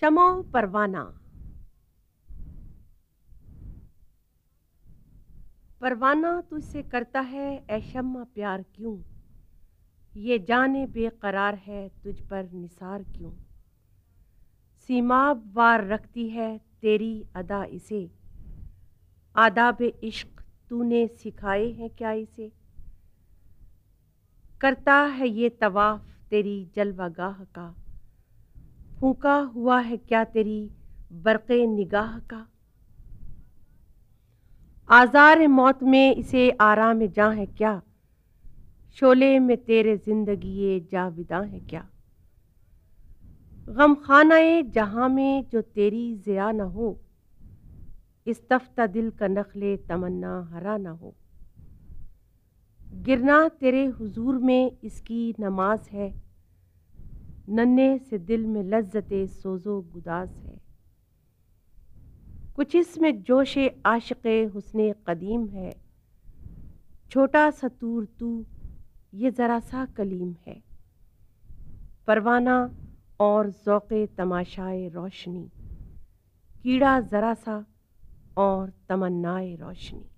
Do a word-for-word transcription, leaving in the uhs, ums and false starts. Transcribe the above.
शमो परवाना। परवाना तुझसे करता है ऐ शम्मा प्यार क्यों, ये जाने बेकरार है तुझ पर निसार क्यों। सीमाब वार रखती है तेरी अदा इसे, आदाब इश्क तूने सिखाए हैं क्या इसे। करता है ये तवाफ तेरी जलवागाह का, फूंका हुआ है क्या तेरी बरक़े निगाह का। आज़ार मौत में इसे आराम जां है क्या, शोले में तेरे जिंदगी जाविदा है क्या। गम खानाए जहां में जो तेरी ज़िया न हो, इस तफ्ता दिल का नखले तमन्ना हरा न हो। गिरना तेरे हुजूर में इसकी नमाज है, नन्हे से दिल में लज्जते सोजो गुदाज है। कुछ इसमें जोशे आशिक़े हुस्ने कदीम है, छोटा सा तूर तू ये ज़रा सा कलीम है। परवाना और ज़ौक़े तमाशाए रोशनी, कीड़ा ज़रा सा और तमन्नाए रोशनी।